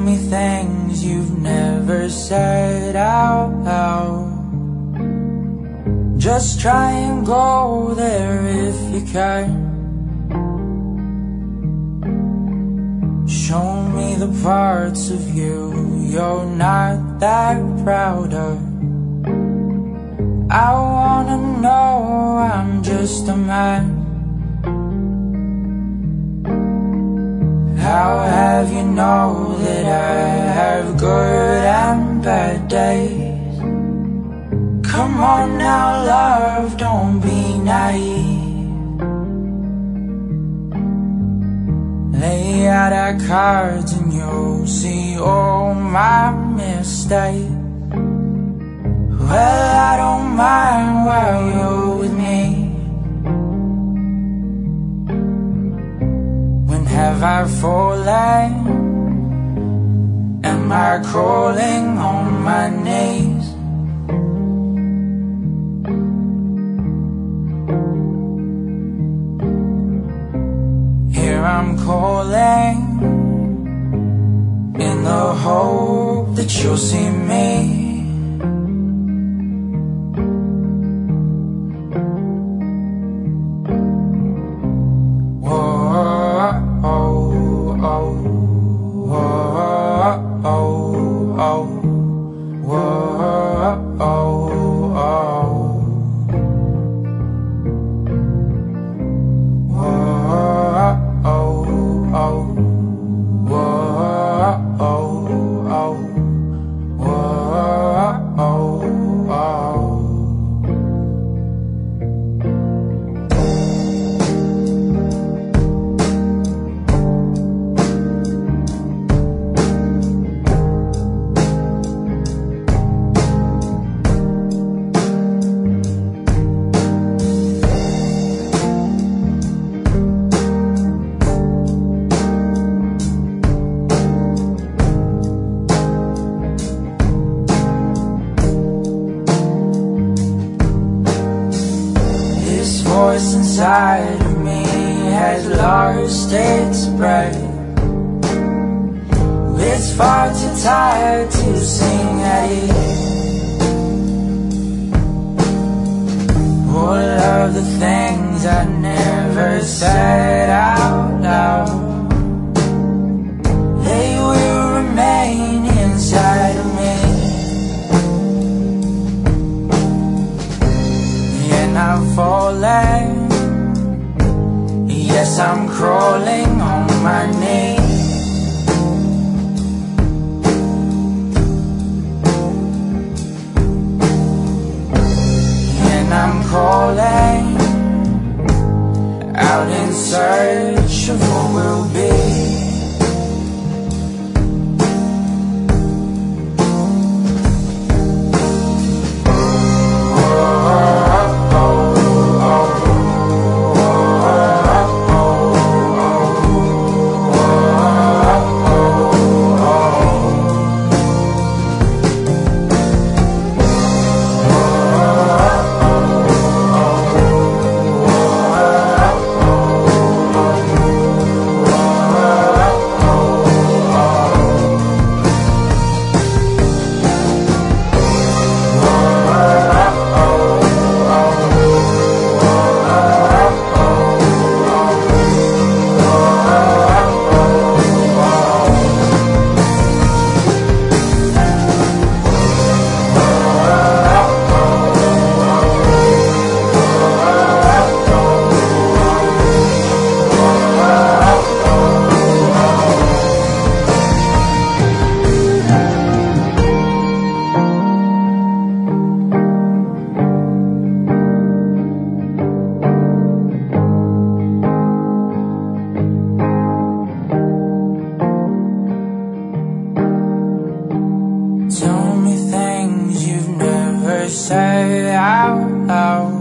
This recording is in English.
me things you've never said out loud. Just try and go there if you can. Show me the parts of you you're not that proud of. I wanna know I'm just a man. How have you know that I have good and bad days? Come on now, love, don't be naive. Lay out our cards and you'll see all my mistakes. Well, I don't mind while you're with me. When have I fallen? Am I crawling on my knees? Here I'm calling in the hope that you'll see me. Voice inside of me has lost its breath. It's far too tired to sing at it. All of the things I never said out loud, they will remain inside of me. And I'm falling, yes, I'm crawling on my knees. And I'm calling out in search of what will be. Tell me things you've never said out loud.